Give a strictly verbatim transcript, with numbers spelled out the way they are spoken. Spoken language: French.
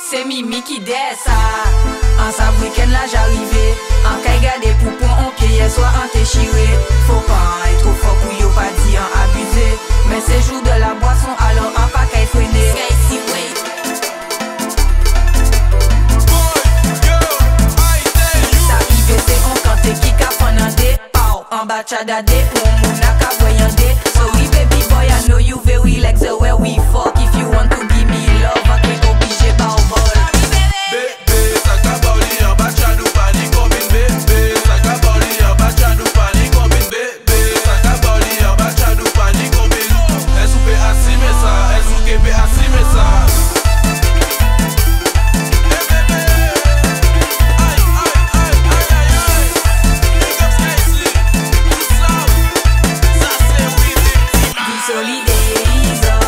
c'est Mimi qui descend. En sa week-end là j'arrivais. En kay gade poupon on pied soit en déchiré. Faut pas être trop fort pour yo pas dire en abusé. Mais c'est jour de la boisson alors en pas kay freiner. Ça arrive c'est on kante qui ka fanande. Pow en bachadade pour moun a ka voyande. Sorry baby boy I know you very like the way we fuck. If you want to give me love I can't oblige pa ou vol. Bébé, ça caboli en bachadou pani comme une bébé. Ça caboli en bachadou pani comme une bébé. Ça caboli en bachadou pani comme une. Est-ce que assumer ça? Est-ce que assumer ça? Solidarise